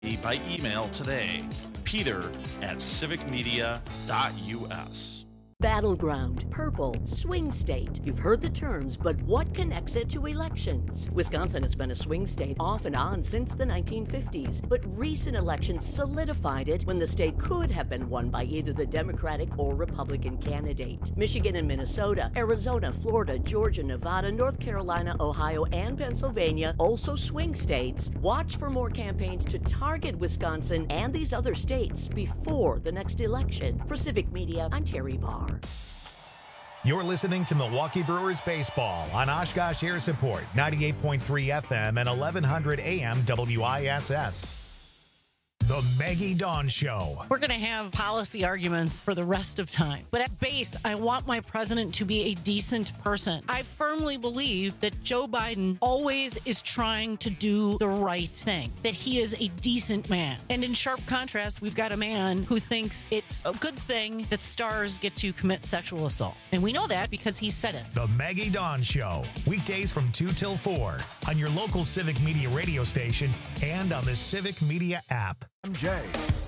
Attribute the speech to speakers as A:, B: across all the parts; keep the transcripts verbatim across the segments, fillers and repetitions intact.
A: by email today. Peter at civic media dot U S.
B: Battleground, purple, swing state. You've heard the terms, but what connects it to elections? Wisconsin has been a swing state off and on since the nineteen fifties, but recent elections solidified it when the state could have been won by either the Democratic or Republican candidate. Michigan and Minnesota, Arizona, Florida, Georgia, Nevada, North Carolina, Ohio, and Pennsylvania, also swing states. Watch for more campaigns to target Wisconsin and these other states before the next election. For Civic Media, I'm Terry Barr.
C: You're listening to Milwaukee Brewers Baseball on Oshkosh Air Support, ninety-eight point three F M and eleven hundred A M W I S S. The Maggie Dawn Show.
D: We're going to have policy arguments for the rest of time. But at base, I want my president to be a decent person. I firmly believe that Joe Biden always is trying to do the right thing, that he is a decent man. And in sharp contrast, we've got a man who thinks it's a good thing that stars get to commit sexual assault. And we know that because he said it.
C: The Maggie Dawn Show. Weekdays from two till four on your local Civic Media radio station and on the Civic Media app.
E: I'm Jay.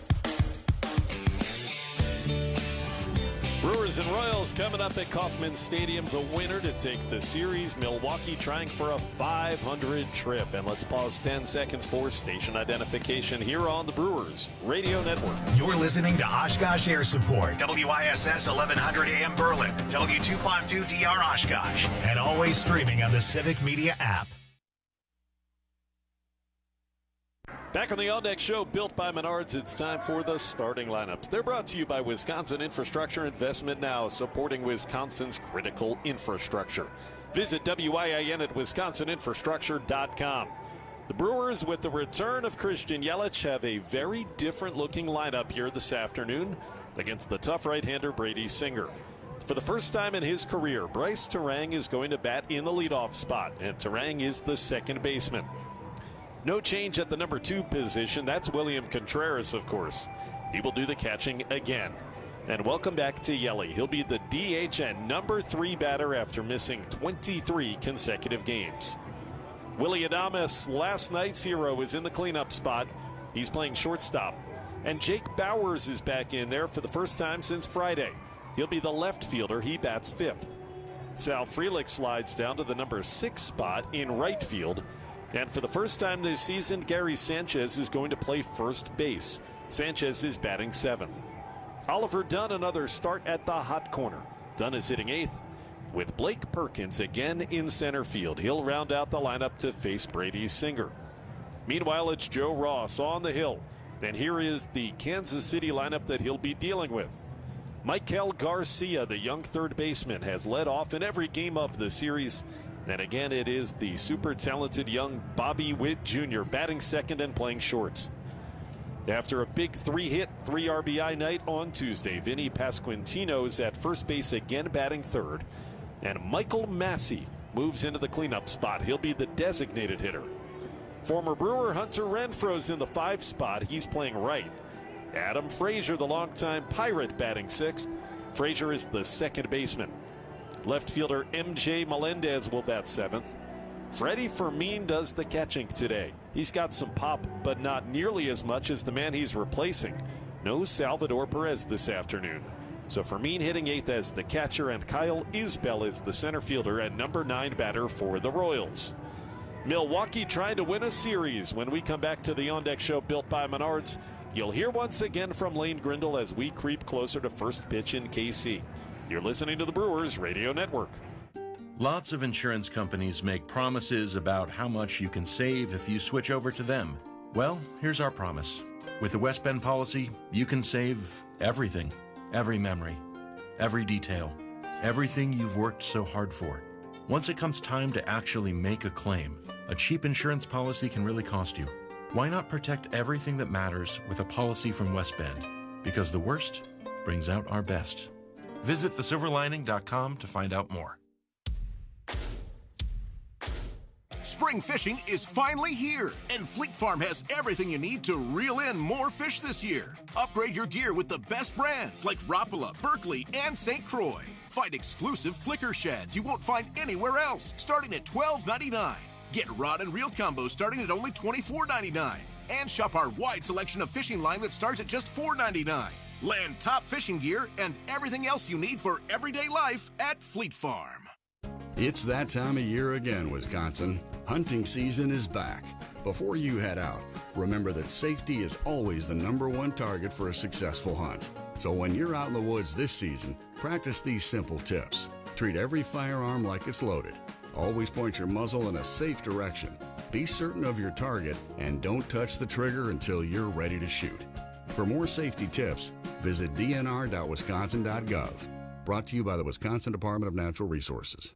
F: Brewers and Royals coming up at Kauffman Stadium. The winner to take the series, Milwaukee, trying for a five hundred trip. And let's pause ten seconds for station identification here on the Brewers Radio Network.
C: You're listening to Oshkosh Air Support, W I S S eleven hundred A M Berlin, W two fifty-two D R Oshkosh, and always streaming on the Civic Media app.
F: Back on the On Deck Show, built by Menards, it's time for the starting lineups. They're brought to you by Wisconsin Infrastructure Investment Now, supporting Wisconsin's critical infrastructure. Visit W I I N at wisconsin infrastructure dot com. The Brewers, with the return of Christian Yelich, have a very different-looking lineup here this afternoon against the tough right-hander Brady Singer. For the first time in his career, Bryce Terang is going to bat in the leadoff spot, and Terang is the second baseman. No change at the number two position. That's William Contreras, of course. He will do the catching again. And welcome back to Yelly. He'll be the D H and number three batter after missing twenty-three consecutive games. Willy Adames, last night's hero, is in the cleanup spot. He's playing shortstop. And Jake Bowers is back in there for the first time since Friday. He'll be the left fielder. He bats fifth. Sal Frelick slides down to the number six spot in right field. And for the first time this season, Gary Sanchez is going to play first base. Sanchez is batting seventh. Oliver Dunn, another start at the hot corner. Dunn is hitting eighth, with Blake Perkins again in center field. He'll round out the lineup to face Brady Singer. Meanwhile, it's Joe Ross on the hill. And here is the Kansas City lineup that he'll be dealing with. Michael Garcia, the young third baseman, has led off in every game of the series. And again, it is the super talented young Bobby Witt Junior batting second and playing short. After a big three-hit, three R B I night on Tuesday, Vinny Pasquantino's at first base again batting third. And Michael Massey moves into the cleanup spot. He'll be the designated hitter. Former Brewer Hunter Renfroe's in the five spot. He's playing right. Adam Frazier, the longtime Pirate, batting sixth. Frazier is the second baseman. Left fielder M J Melendez will bat seventh. Freddie Fermin does the catching today. He's got some pop, but not nearly as much as the man he's replacing. No Salvador Perez this afternoon. So Fermin hitting eighth as the catcher, and Kyle Isbell is the center fielder and number nine batter for the Royals. Milwaukee trying to win a series. When we come back to the On Deck Show, built by Menards, you'll hear once again from Lane Grindle as we creep closer to first pitch in K C. You're listening to the Brewers Radio Network.
G: Lots of insurance companies make promises about how much you can save if you switch over to them. Well, here's our promise. With the West Bend policy, you can save everything. Every memory, every detail, everything you've worked so hard for. Once it comes time to actually make a claim, a cheap insurance policy can really cost you. Why not protect everything that matters with a policy from West Bend? Because the worst brings out our best. Visit the silver lining dot com to find out more.
E: Spring fishing is finally here, and Fleet Farm has everything you need to reel in more fish this year. Upgrade your gear with the best brands like Rapala, Berkley, and Saint Croix. Find exclusive flicker sheds you won't find anywhere else, starting at twelve ninety-nine. Get rod and reel combos starting at only twenty-four ninety-nine. And shop our wide selection of fishing line that starts at just four ninety-nine. Land top fishing gear and everything else you need for everyday life at Fleet Farm.
H: It's that time of year again, Wisconsin. Hunting season is back. Before you head out, remember that safety is always the number one target for a successful hunt. So when you're out in the woods this season, practice these simple tips. Treat every firearm like it's loaded. Always point your muzzle in a safe direction. Be certain of your target and don't touch the trigger until you're ready to shoot. For more safety tips, visit d n r dot wisconsin dot gov. Brought to you by the Wisconsin Department of Natural Resources.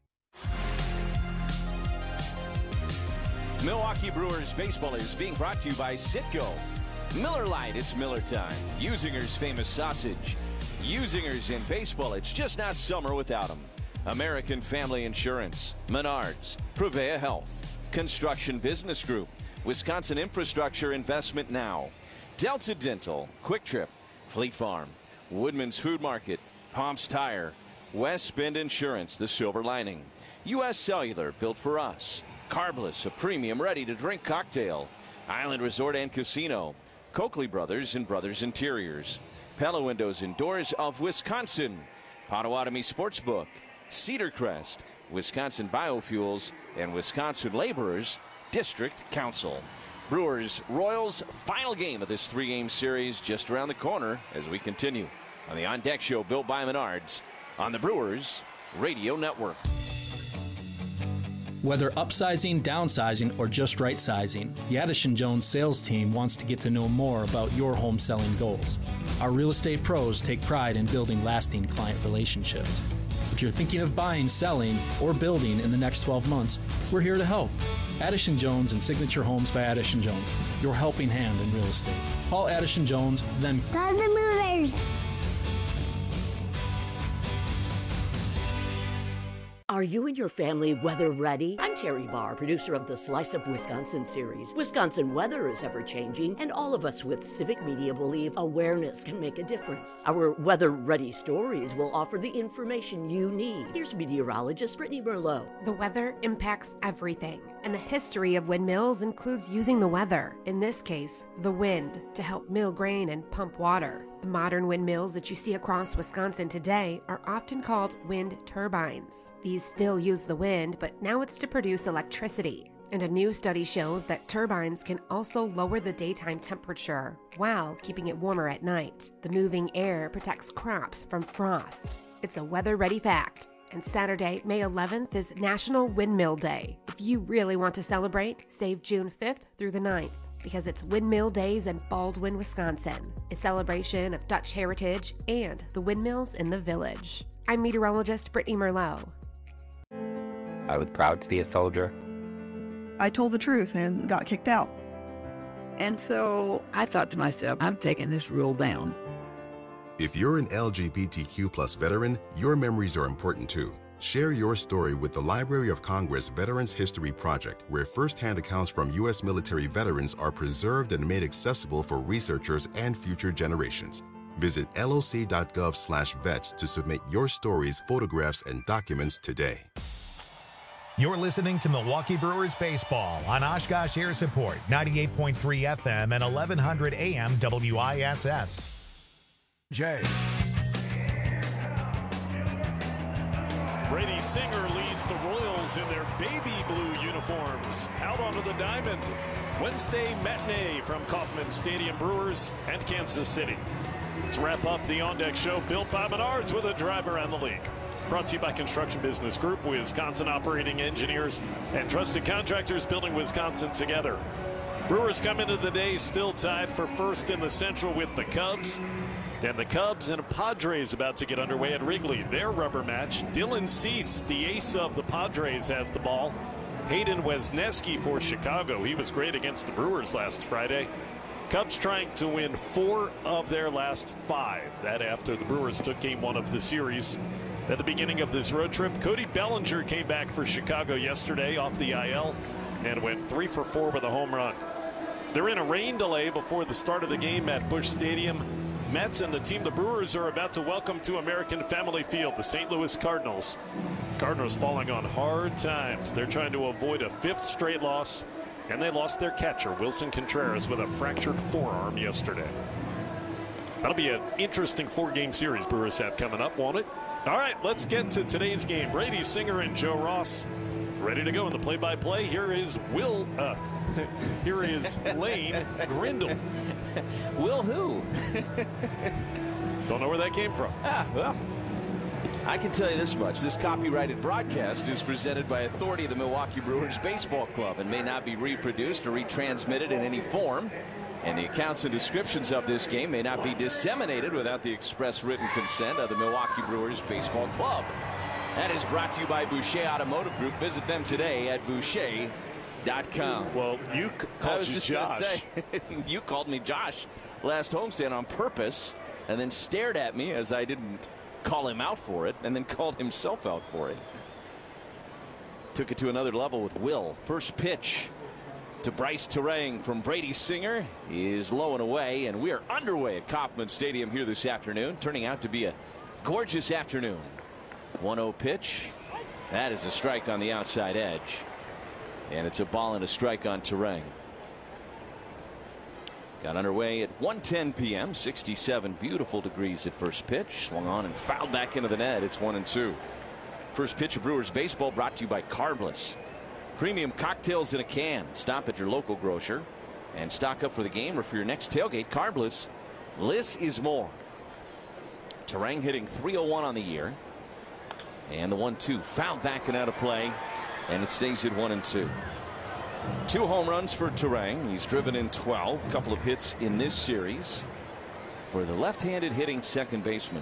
I: Milwaukee Brewers baseball is being brought to you by Citgo. Miller Lite, it's Miller time. Usinger's famous sausage. Usinger's in baseball, it's just not summer without them. American Family Insurance, Menards, Prevea Health, Construction Business Group, Wisconsin Infrastructure Investment Now, Delta Dental, Quick Trip, Fleet Farm, Woodman's Food Market, Palms Tire, West Bend Insurance, The Silver Lining, U S Cellular, built for us, Carbless, a premium ready-to-drink cocktail, Island Resort and Casino, Coakley Brothers and Brothers Interiors, Pella Windows and Doors of Wisconsin, Potawatomi Sportsbook, Cedar Crest, Wisconsin Biofuels, and Wisconsin Laborers District Council. Brewers Royals, final game of this three-game series just around the corner as we continue on the On Deck Show built by Menards on the Brewers Radio Network.
J: Whether upsizing, downsizing, or just right sizing, the Addison Jones sales team wants to get to know more about your home selling goals. Our real estate pros take pride in building lasting client relationships. If you're thinking of buying, selling, or building in the next twelve months, we're here to help. Addison Jones and Signature Homes by Addison Jones, your helping hand in real estate. Call Addison Jones, then
K: call the movers.
B: Are you and your family weather ready? I'm Terry Barr, producer of the Slice of Wisconsin series. Wisconsin weather is ever changing, and all of us with Civic Media believe awareness can make a difference. Our weather ready stories will offer the information you need. Here's meteorologist Brittany Merlot.
L: The weather impacts everything, and the history of windmills includes using the weather, in this case, the wind, to help mill grain and pump water. The modern windmills that you see across Wisconsin today are often called wind turbines. These still use the wind, but now it's to produce electricity. And a new study shows that turbines can also lower the daytime temperature while keeping it warmer at night. The moving air protects crops from frost. It's a weather-ready fact. And Saturday, May eleventh is National Windmill Day. If you really want to celebrate, save June fifth through the ninth. Because it's Windmill Days in Baldwin, Wisconsin, a celebration of Dutch heritage and the windmills in the village. I'm meteorologist Brittany Merlot.
M: I was proud to be a soldier.
N: I told the truth and got kicked out.
O: And so I thought to myself, I'm taking this rule down.
P: If you're an L G B T Q plus veteran, your memories are important too. Share your story with the Library of Congress Veterans History Project, where firsthand accounts from U S military veterans are preserved and made accessible for researchers and future generations. Visit L O C dot gov slash vets to submit your stories, photographs, and documents today.
C: You're listening to Milwaukee Brewers Baseball on Oshkosh Air Support, ninety-eight point three F M and eleven hundred A M W I S S.
Q: Jay.
F: Brady Singer leads the Royals in their baby blue uniforms out onto the diamond. Wednesday matinee from Kauffman Stadium. Brewers and Kansas City. Let's wrap up the On Deck Show built by Menards with a driver and the league. Brought to you by Construction Business Group, Wisconsin operating engineers and trusted contractors building Wisconsin together. Brewers come into the day still tied for first in the Central with the Cubs. And the Cubs and Padres about to get underway at Wrigley. Their rubber match. Dylan Cease, the ace of the Padres, has the ball. Hayden Wesneski for Chicago. He was great against the Brewers last Friday. Cubs trying to win four of their last five. That after the Brewers took game one of the series. At the beginning of this road trip, Cody Bellinger came back for Chicago yesterday off the I L and went three for four with a home run. They're in a rain delay before the start of the game at Busch Stadium. Mets and the team the Brewers are about to welcome to American Family Field, the Saint Louis Cardinals. Cardinals falling on hard times. They're trying to avoid a fifth straight loss And they lost their catcher, Wilson Contreras, with a fractured forearm yesterday. That'll be an interesting four-game series Brewers have coming up, won't it? All right, let's get to today's game. Brady Singer and Joe Ross ready to go in the play-by-play. Here is Will, uh, here is Lane Grindle.
I: Will who?
F: Don't know where that came from.
I: Ah, well, I can tell you this much. This copyrighted broadcast is presented by authority of the Milwaukee Brewers Baseball Club and may not be reproduced or retransmitted in any form. And the accounts and descriptions of this game may not be disseminated without the express written consent of the Milwaukee Brewers Baseball Club. That is brought to you by Boucher Automotive Group. Visit them today at Boucher dot com.
F: Well, you called you Josh.
I: Say, you called me Josh last homestand on purpose and then stared at me as I didn't call him out for it and then called himself out for it. Took it to another level with Will. First pitch to Bryce Turang from Brady Singer is low and away, and we are underway at Kauffman Stadium here this afternoon, turning out to be a gorgeous afternoon. one oh pitch. That is a strike on the outside edge, and it's a ball and a strike on Turang. Got underway at one ten p m sixty-seven beautiful degrees at first pitch. Swung on and fouled back into the net. It's one and two. First pitch of Brewers baseball brought to you by Carbless. Premium cocktails in a can. Stop at your local grocer and stock up for the game or for your next tailgate. Carbless. Less is more. Turang hitting three oh one on the year. And the one two fouled back and out of play. And it stays at one and two. Two home runs for Turang. He's driven in twelve. A couple of hits in this series for the left-handed hitting second baseman.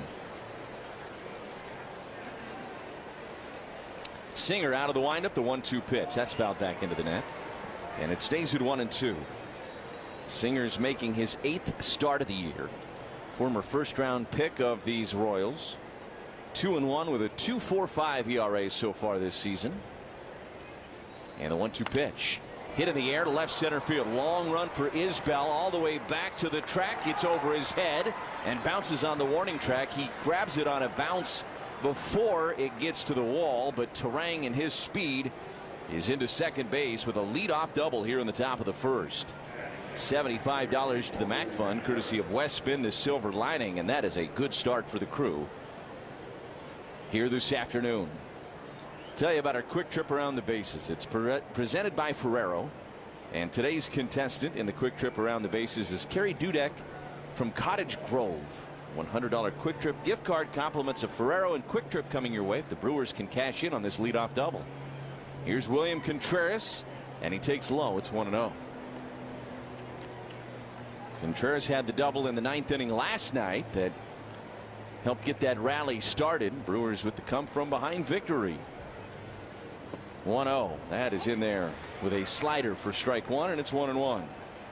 I: Singer out of the windup, the one two pitch. That's fouled back into the net. And it stays at one and two. Singer's making his eighth start of the year. Former first round pick of these Royals. Two and one with a two point four five E R A so far this season. And the one two pitch. Hit in the air to left center field. Long run for Isbell all the way back to the track. It's over his head and bounces on the warning track. He grabs it on a bounce before it gets to the wall, but Turang and his speed is into second base with a leadoff double here in the top of the first. seventy-five dollars to the Mac Fund, courtesy of West Spin the Silver Lining, and that is a good start for the crew here this afternoon. Tell you about our quick trip around the bases. It's pre presented by Ferrero, and today's contestant in the quick trip around the bases is Carrie Dudek from Cottage Grove. one hundred dollar Quick Trip gift card, compliments of Ferrero and Quick Trip coming your way if the Brewers can cash in on this leadoff double. Here's William Contreras, and he takes low. It's one and oh. Contreras had the double in the ninth inning last night that helped get that rally started. Brewers with the come from behind victory. one oh. That is in there with a slider for strike one, and it's one and one.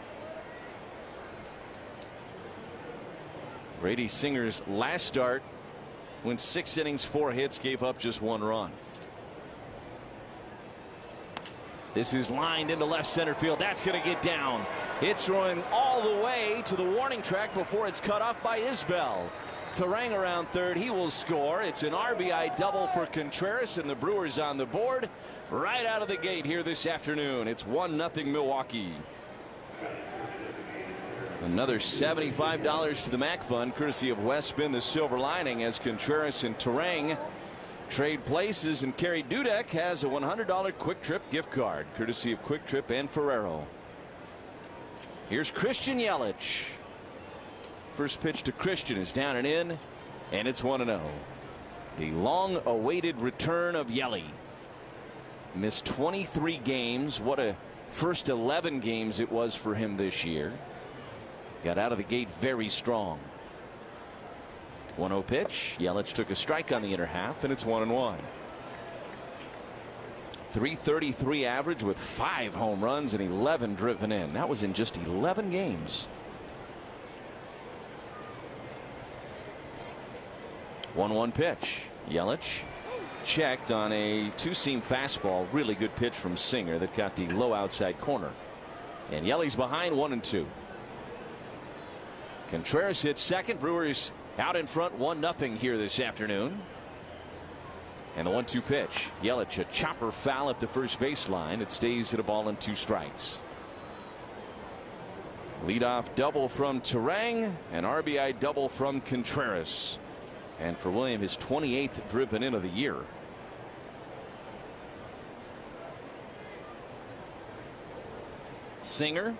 I: Brady Singer's last start went six innings, four hits, gave up just one run. This is lined into left center field. That's going to get down. It's throwing all the way to the warning track before it's cut off by Isbell. Turang around third. He will score. It's an R B I double for Contreras, and the Brewers on the board right out of the gate here this afternoon. It's one nothing Milwaukee. Another seventy-five dollars to the Mac Fund, courtesy of West Spin the Silver Lining, as Contreras and Turang trade places, and Carrie Dudek has a one hundred dollar Quick Trip gift card, courtesy of Quick Trip and Ferrero. Here's Christian Yelich. First pitch to Christian is down and in, and it's one and oh. The long-awaited return of Yelly. Missed twenty-three games. What a first eleven games it was for him this year. Got out of the gate very strong. one oh pitch. Yelich took a strike on the inner half, and it's one and one. three thirty-three average with five home runs and eleven driven in. That was in just eleven games. one one pitch. Yelich checked on a two-seam fastball. Really good pitch from Singer that got the low outside corner. And Yelly's behind one and two. Contreras hits second. Brewers out in front one nothing here this afternoon. And the one two pitch. Yelich, a chopper foul at the first baseline. It stays at a ball and two strikes. Leadoff double from Turang, an R B I double from Contreras. And for William, his twenty-eighth driven in of the year. Singer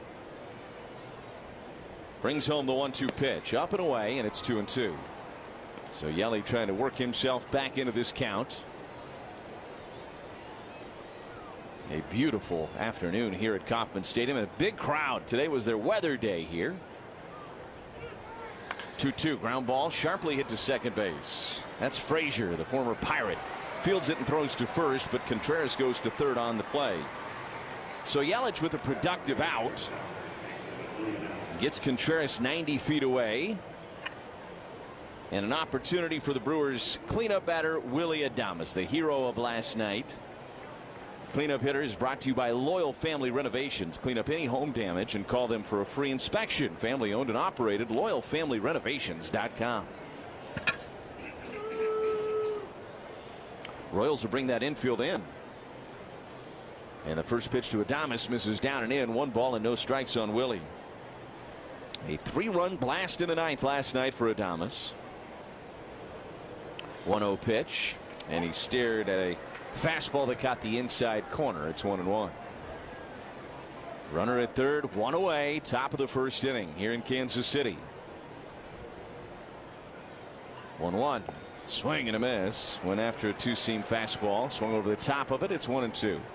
I: brings home the one two pitch, up and away, and it's two and two. So Yelly trying to work himself back into this count. A beautiful afternoon here at Kauffman Stadium, and a big crowd. Today was their weather day here. two two ground ball sharply hit to second base. That's Frazier, the former Pirate. Fields it and throws to first, but Contreras goes to third on the play. So Yelich with a productive out. Gets Contreras ninety feet away. And an opportunity for the Brewers cleanup batter Willy Adames, the hero of last night. Cleanup hitter is brought to you by Loyal Family Renovations. Clean up any home damage and call them for a free inspection. Family owned and operated. Loyal Family Renovations dot com. Royals will bring that infield in. And the first pitch to Adames misses down and in. One ball and no strikes on Willie. A three-run blast in the ninth last night for Adames. one oh pitch, and he stared at a fastball that caught the inside corner. It's one and one. Runner at third, one away, top of the first inning here in Kansas City. one one. Swing and a miss. Went after a two-seam fastball. Swung over the top of it. It's one and two.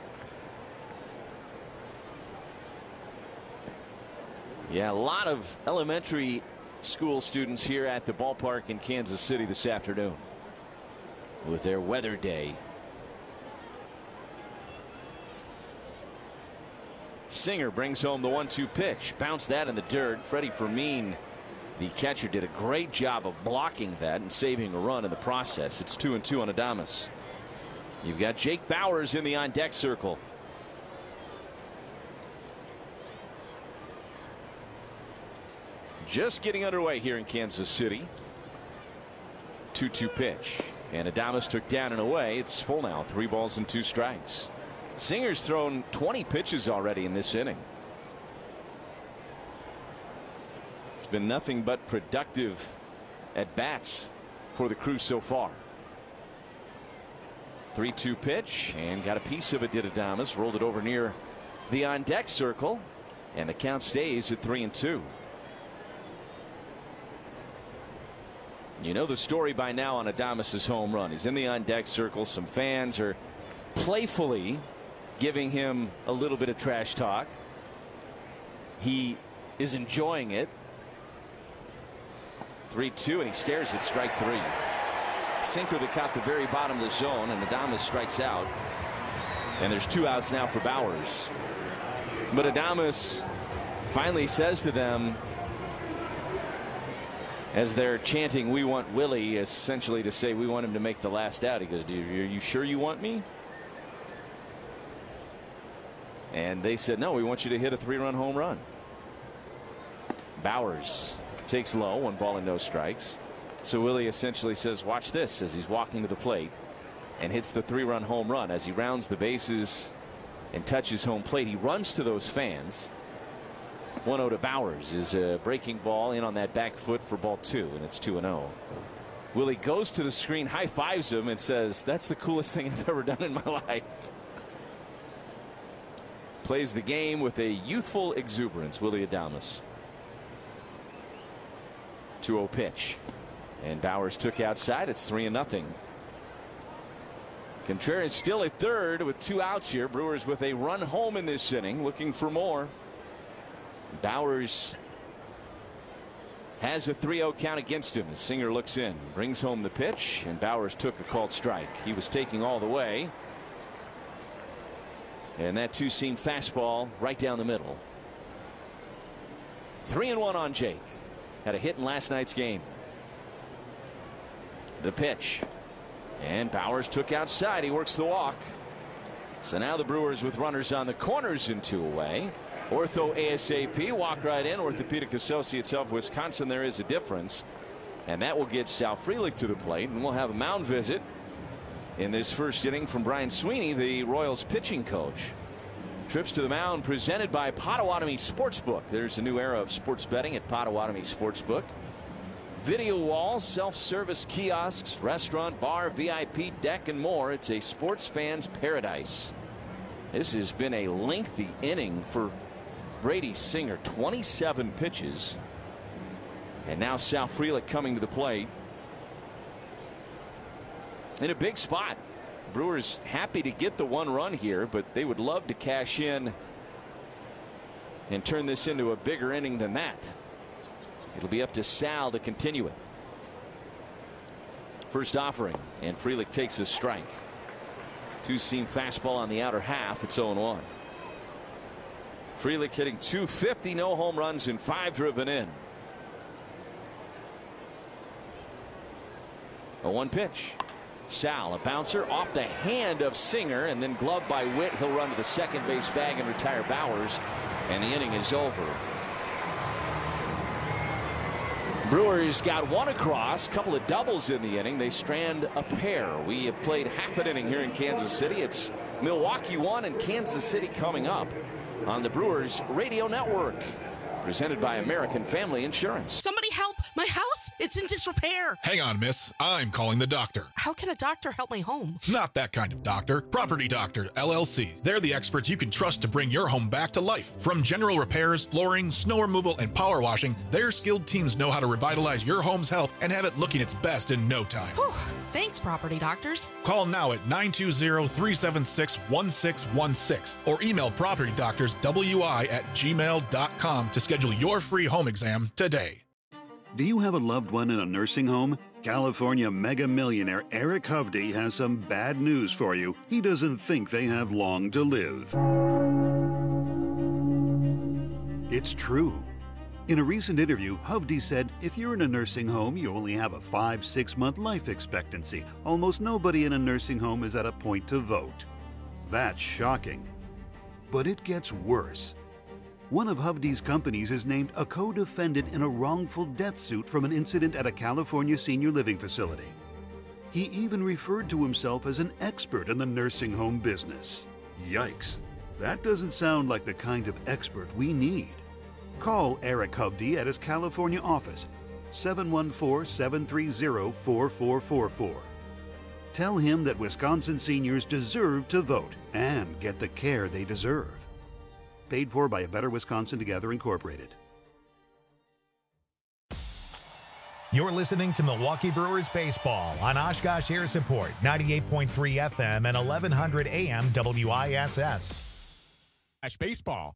I: Yeah, a lot of elementary school students here at the ballpark in Kansas City this afternoon with their weather day. Singer brings home the one two pitch. Bounced that in the dirt. Freddie Fermin, the catcher, did a great job of blocking that and saving a run in the process. It's two and two on Adames. You've got Jake Bauers in the on deck circle. Just getting underway here in Kansas City. two two pitch. And Adames took down and away. It's full now. Three balls and two strikes. Singer's thrown twenty pitches already in this inning. It's been nothing but productive at bats for the Crew so far. three two pitch, and got a piece of it, did Adames. Rolled it over near the on deck circle, and the count stays at three and two. You know the story by now on Adames' home run. He's in the on deck circle. Some fans are playfully giving him a little bit of trash talk. He is enjoying it. three two, and he stares at strike three. Sinker that caught the very bottom of the zone, and Adames strikes out. And there's two outs now for Bauers. But Adames finally says to them, as they're chanting, "We want Willie," essentially to say we want him to make the last out. He goes, "Are you sure you want me?" And they said, "No, we want you to hit a three-run home run." Bauers takes low, one ball and no strikes. So Willie essentially says, "Watch this," as he's walking to the plate, and hits the three-run home run. As he rounds the bases and touches home plate, he runs to those fans. one oh to Bauers is a breaking ball in on that back foot for ball two, and it's two and oh. Willie goes to the screen, high fives him, and says, "That's the coolest thing I've ever done in my life." Plays the game with a youthful exuberance, Willy Adames. two oh pitch, and Bauers took outside. It's three and nothing. Contreras still at third with two outs here. Brewers with a run home in this inning, looking for more. Bauers has a three oh count against him. Singer looks in, brings home the pitch, and Bauers took a called strike. He was taking all the way. And that two-seam fastball right down the middle. Three and one on Jake. Had a hit in last night's game. The pitch. And Bauers took outside. He works the walk. So now the Brewers with runners on the corners and two away. Ortho ASAP, walk right in. Orthopedic Associates of Wisconsin. There is a difference. And that will get Sal Frelick to the plate. And we'll have a mound visit in this first inning from Brian Sweeney, the Royals pitching coach. Trips to the mound presented by Potawatomi Sportsbook. There's a new era of sports betting at Potawatomi Sportsbook. Video walls, self-service kiosks, restaurant, bar, V I P deck, and more. It's a sports fan's paradise. This has been a lengthy inning for Brady Singer. twenty-seven pitches. And now Sal Frelick coming to the plate. In a big spot. Brewers happy to get the one run here, but they would love to cash in and turn this into a bigger inning than that. It'll be up to Sal to continue it. First offering, and Frelick takes a strike. Two-seam fastball on the outer half. It's oh and one. Frelick hitting two fifty, no home runs, and five driven in. A one pitch. Sal, a bouncer off the hand of Singer, and then gloved by Witt. He'll run to the second base bag and retire Bowers, and the inning is over. Brewers got one across, couple of doubles in the inning. They strand a pair. We have played half an inning here in Kansas City. It's Milwaukee one and Kansas City coming up on the Brewers Radio Network. Presented by American Family Insurance.
K: Somebody help! My house, it's in disrepair.
Q: Hang on, miss. I'm calling the doctor.
K: How can a doctor help my home?
Q: Not that kind of doctor. Property Doctor, L L C. They're the experts you can trust to bring your home back to life. From general repairs, flooring, snow removal, and power washing, their skilled teams know how to revitalize your home's health and have it looking its best in no time.
K: Whew. Thanks, Property Doctors.
Q: Call now at nine two zero, three seven six, one six one six or email property doctors w i at gmail dot com to schedule your free home exam today.
R: Do you have a loved one in a nursing home? California mega millionaire Eric Hovde has some bad news for you. He doesn't think they have long to live. It's true. In a recent interview, Hovde said, if you're in a nursing home, you only have a five, six month life expectancy. Almost nobody in a nursing home is at a point to vote. That's shocking. But it gets worse. One of Hovde's companies is named a co-defendant in a wrongful death suit from an incident at a California senior living facility. He even referred to himself as an expert in the nursing home business. Yikes, that doesn't sound like the kind of expert we need. Call Eric Hovde at his California office, seven one four, seven three zero, four four four four. Tell him that Wisconsin seniors deserve to vote and get the care they deserve. Paid for by A Better Wisconsin Together Incorporated.
C: You're listening to Milwaukee Brewers Baseball on Oshkosh Air Support, ninety-eight point three F M and eleven hundred A M W I S S.
Q: Baseball.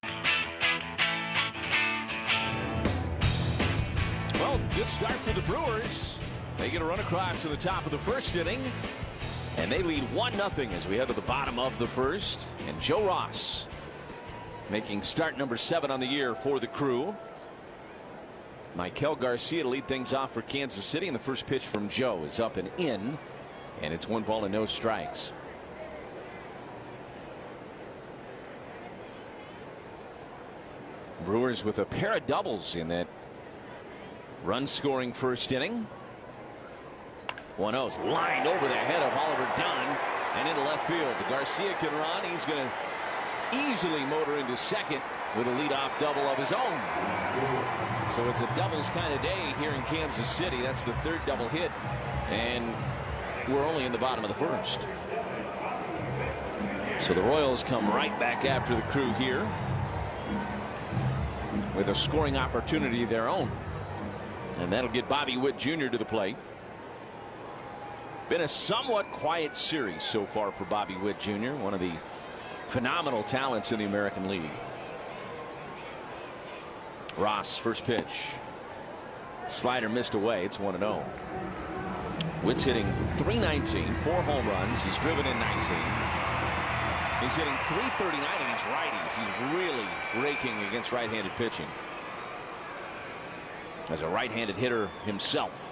I: Well, good start for the Brewers. They get a run across in the top of the first inning, and they lead one nothing as we head to the bottom of the first. And Joe Ross making start number seven on the year for the Crew. Maikel Garcia to lead things off for Kansas City, and the first pitch from Joe is up and in, and it's one ball and no strikes. Brewers with a pair of doubles in that run-scoring first inning. one oh's lined over the head of Oliver Dunn and into left field. Garcia can run. He's going to easily motor into second with a leadoff double of his own. So it's a doubles kind of day here in Kansas City. That's the third double hit, and we're only in the bottom of the first. So the Royals come right back after the Crew here with a scoring opportunity of their own, and that'll get Bobby Witt Junior to the plate. Been a somewhat quiet series so far for Bobby Witt Junior, one of the phenomenal talents in the American League. Ross, first pitch. Slider missed away. It's one and oh. Witt's hitting three nineteen, four home runs. He's driven in nineteen. He's hitting three thirty-nine against righties. He's really raking against right-handed pitching. As a right-handed hitter himself.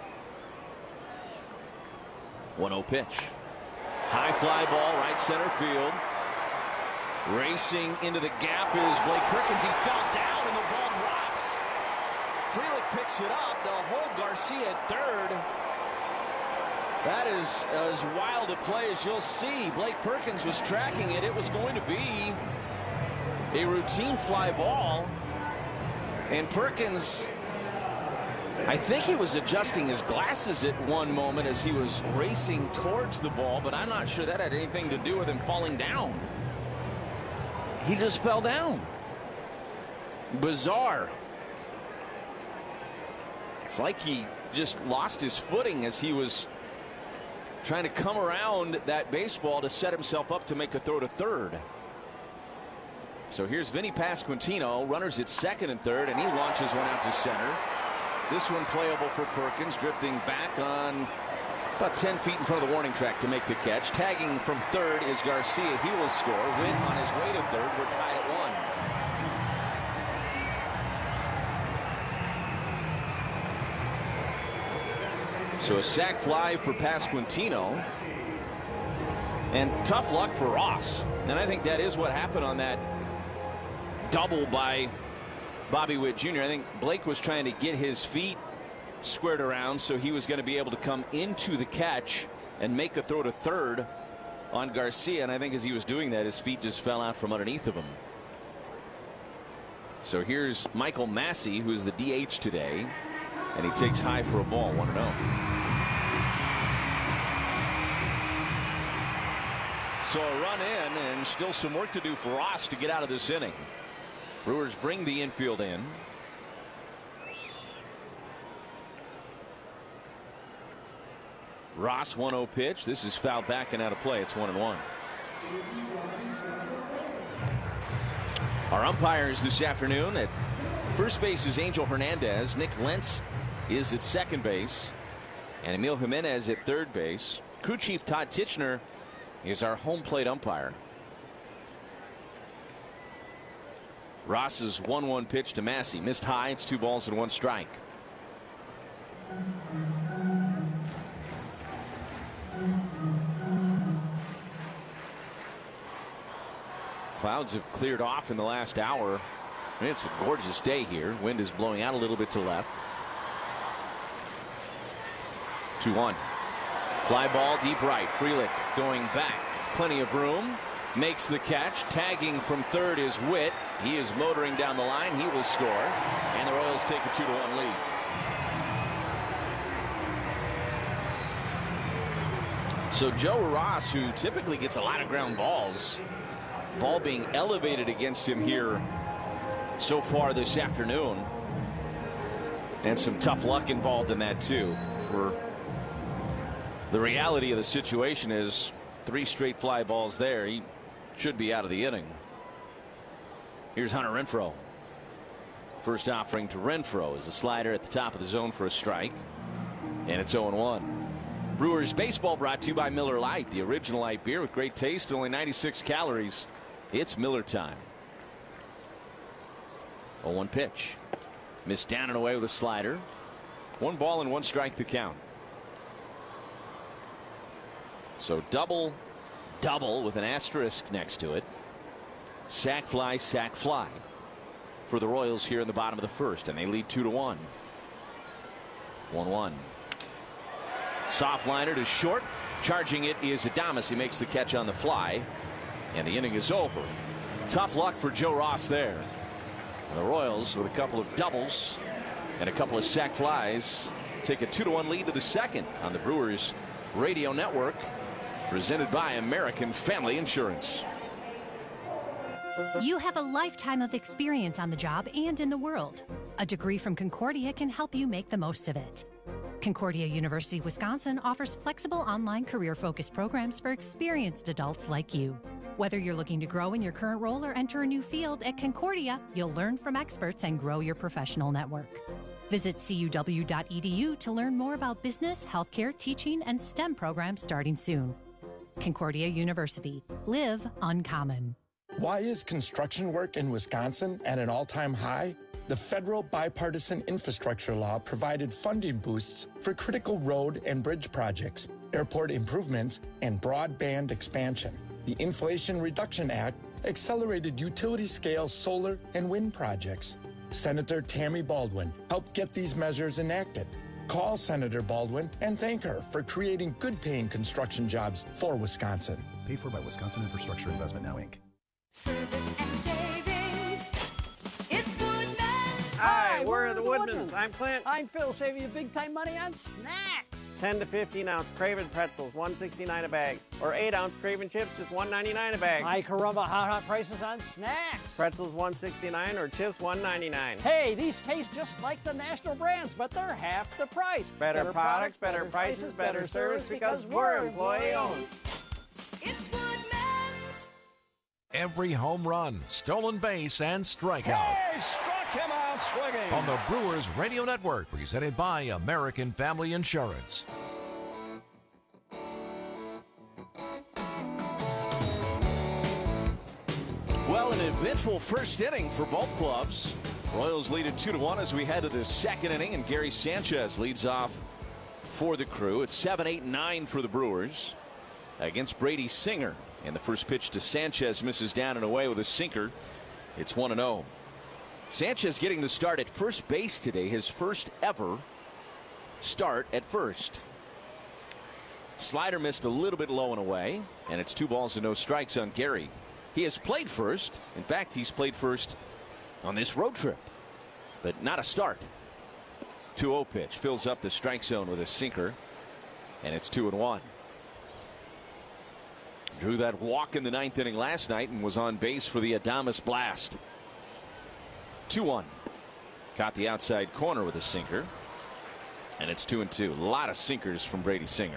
I: one oh pitch. High fly ball, right center field. Racing into the gap is Blake Perkins. He fell down and the ball drops. Frelick picks it up. They'll hold Garcia at third. That is as wild a play as you'll see. Blake Perkins was tracking it. It was going to be a routine fly ball. And Perkins, I think he was adjusting his glasses at one moment as he was racing towards the ball, but I'm not sure that had anything to do with him falling down. He just fell down. Bizarre. It's like he just lost his footing as he was trying to come around that baseball to set himself up to make a throw to third. So here's Vinny Pasquantino, runners at second and third, and he launches one out to center. This one playable for Perkins, drifting back on about ten feet in front of the warning track to make the catch. Tagging from third is Garcia. He will score. Witt on his way to third. We're tied at one. So a sac fly for Pasquantino. And tough luck for Ross. And I think that is what happened on that double by Bobby Witt Junior I think Blake was trying to get his feet squared around so he was going to be able to come into the catch and make a throw to third on Garcia. And I think as he was doing that, his feet just fell out from underneath of him. So here's Michael Massey, who is the D H today, and he takes high for a ball, one and oh. So a run in, and still some work to do for Ross to get out of this inning. Brewers bring the infield in. Ross one oh pitch. This is fouled back and out of play. It's one and one. Our umpires this afternoon at first base is Angel Hernandez. Nick Lentz is at second base, and Emil Jimenez at third base. Crew chief Todd Tichenor is our home plate umpire. Ross's one one pitch to Massey. Missed high. It's two balls and one strike. Clouds have cleared off in the last hour. I mean, it's a gorgeous day here. Wind is blowing out a little bit to left. two one. Fly ball deep right. Frelick going back. Plenty of room. Makes the catch. Tagging from third is Witt. He is motoring down the line. He will score. And the Royals take a two to one lead. So Joe Ross, who typically gets a lot of ground balls, ball being elevated against him here so far this afternoon. And some tough luck involved in that too. For the reality of the situation is three straight fly balls there. He should be out of the inning. Here's Hunter Renfroe. First offering to Renfroe is a slider at the top of the zone for a strike. And it's oh and one. Brewers baseball brought to you by Miller Lite, the original light beer with great taste, only ninety-six calories. It's Miller time. oh one pitch. Missed down and away with a slider. One ball and one strike to count. So double, double with an asterisk next to it. Sac fly, sac fly for the Royals here in the bottom of the first, and they lead two to one. one one. Soft liner to short. Charging it is Adames. He makes the catch on the fly, and the inning is over. Tough luck for Joe Ross there. And the Royals, with a couple of doubles and a couple of sac flies, take a two to one lead to the second on the Brewers Radio Network, presented by American Family Insurance.
S: You have a lifetime of experience on the job and in the world. A degree from Concordia can help you make the most of it. Concordia University Wisconsin offers flexible online career-focused programs for experienced adults like you. Whether you're looking to grow in your current role or enter a new field, at Concordia, you'll learn from experts and grow your professional network. Visit C U W dot E D U to learn more about business, healthcare, teaching, and STEM programs starting soon. Concordia University. Live uncommon.
T: Why is construction work in Wisconsin at an all-time high? The federal bipartisan infrastructure law provided funding boosts for critical road and bridge projects, airport improvements, and broadband expansion. The Inflation Reduction Act accelerated utility-scale solar and wind projects. Senator Tammy Baldwin helped get these measures enacted. Call Senator Baldwin and thank her for creating good-paying construction jobs for Wisconsin.
U: Paid for by Wisconsin Infrastructure Investment Now, Incorporated.
V: Service and savings. It's Woodman's.
W: Hi, we're the Woodmans. I'm Clint.
X: I'm Phil, saving you big time money on snacks.
W: ten to fifteen ounce Craven pretzels, one sixty-nine a bag. Or eight ounce Craven chips, just one ninety-nine a bag.
X: Hi, Caramba, hot, hot prices on snacks.
W: Pretzels, one sixty-nine, or chips, one ninety-nine.
X: Hey, these taste just like the national brands, but they're half the price.
W: Better, better products, better, better prices, better, better service, because, because we're employee-owned.
V: It's Woodman's.
Y: Every home run, stolen base, and strikeout.
Z: Hey, struck him out swinging.
Y: On the Brewers Radio Network, presented by American Family Insurance.
I: Well, an eventful first inning for both clubs. Royals lead it two to one as we head to the second inning, and Gary Sanchez leads off for the Crew. It's seven, eight, nine for the Brewers against Brady Singer. And the first pitch to Sanchez misses down and away with a sinker. It's one and oh. Sanchez getting the start at first base today, his first ever start at first. Slider missed a little bit low and away, and it's two balls and no strikes on Gary. He has played first. In fact, he's played first on this road trip, but not a start. two oh pitch fills up the strike zone with a sinker, and it's two and one. Drew that walk in the ninth inning last night and was on base for the Adames Blast. two one. Caught the outside corner with a sinker, and it's two and two. A lot of sinkers from Brady Singer.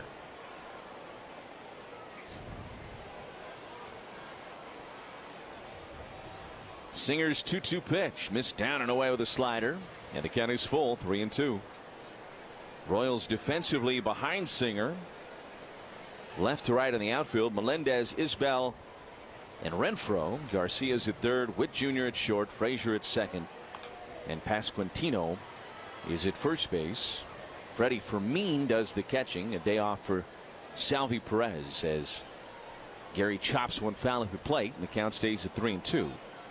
I: Singer's two two pitch missed down and away with a slider, and the count is full, three and two. Royals defensively behind Singer. Left to right in the outfield, Melendez, Isbell, and Renfroe. Garcia's at third, Witt Junior at short, Frazier at second, and Pasquantino is at first base. Freddie Fermin does the catching. A day off for Salvi Perez as Gary chops one foul at the plate, and the count stays at three and two.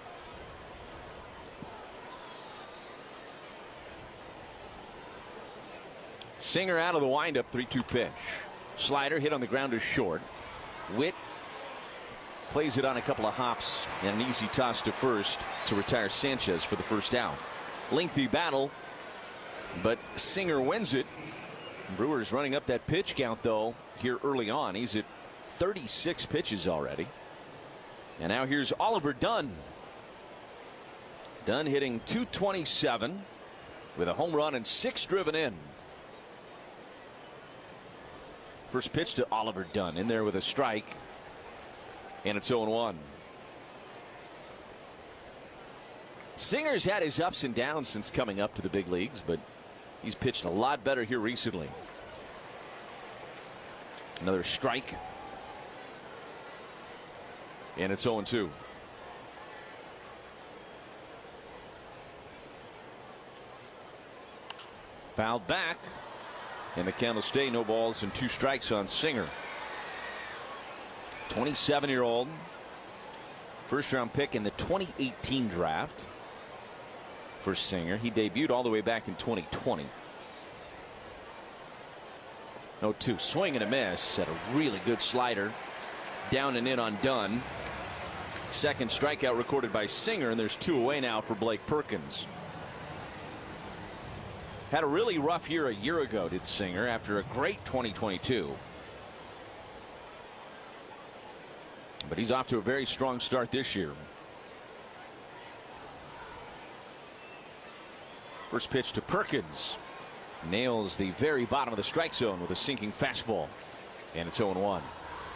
I: Singer out of the windup, three two pitch. Slider hit on the ground is short. Witt plays it on a couple of hops and an easy toss to first to retire Sanchez for the first out. Lengthy battle, but Singer wins it. Brewers running up that pitch count though here early on. He's at thirty-six pitches already. And now here's Oliver Dunn. Dunn hitting two twenty-seven with a home run and six driven in. First pitch to Oliver Dunn, in there with a strike, and it's oh and one. Singer's had his ups and downs since coming up to the big leagues, but he's pitched a lot better here recently. Another strike, and it's oh and two. Fouled back. And the count will stay, no balls and two strikes on Singer. twenty-seven year old, first round pick in the twenty eighteen draft for Singer. He debuted all the way back in twenty twenty. oh two, swing and a miss at a really good slider. Down and in on Dunn. Second strikeout recorded by Singer, and there's two away now for Blake Perkins. Had a really rough year a year ago, did Singer, after a great twenty twenty-two. But he's off to a very strong start this year. First pitch to Perkins. Nails the very bottom of the strike zone with a sinking fastball. And it's oh and one.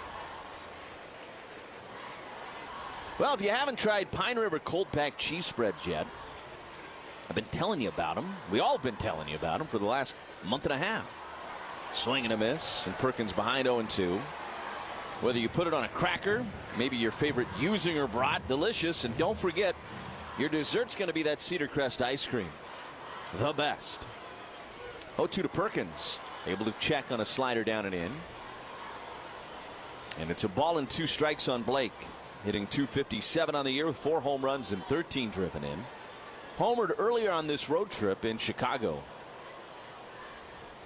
I: Well, if you haven't tried Pine River Cold Pack cheese spreads yet, I've been telling you about them. We all have been telling you about them for the last month and a half. Swing and a miss, and Perkins behind oh and two. Whether you put it on a cracker, maybe your favorite Usinger brat, delicious. And don't forget, your dessert's going to be that Cedar Crest ice cream. The best. oh two to Perkins. Able to check on a slider down and in. And it's a ball and two strikes on Blake. Hitting two fifty-seven on the year with four home runs and thirteen driven in. Homered earlier on this road trip in Chicago.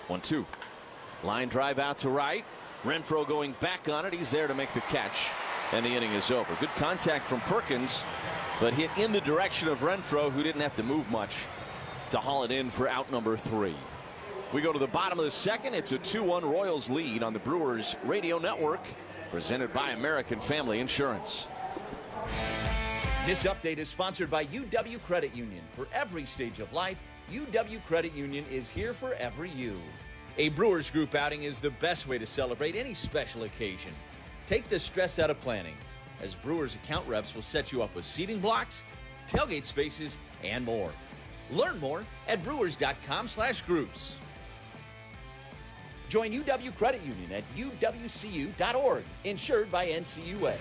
I: one two. Line drive out to right. Renfroe going back on it. He's there to make the catch. And the inning is over. Good contact from Perkins, but hit in the direction of Renfroe, who didn't have to move much to haul it in for out number three. We go to the bottom of the second. It's a two one Royals lead on the Brewers Radio Network, presented by American Family Insurance.
A: This update is sponsored by U W Credit Union. For every stage of life, U W Credit Union is here for every you. A Brewers Group outing is the best way to celebrate any special occasion. Take the stress out of planning, as Brewers account reps will set you up with seating blocks, tailgate spaces, and more. Learn more at brewers.com slash groups. Join U W Credit Union at U W C U dot org, insured by N C U A.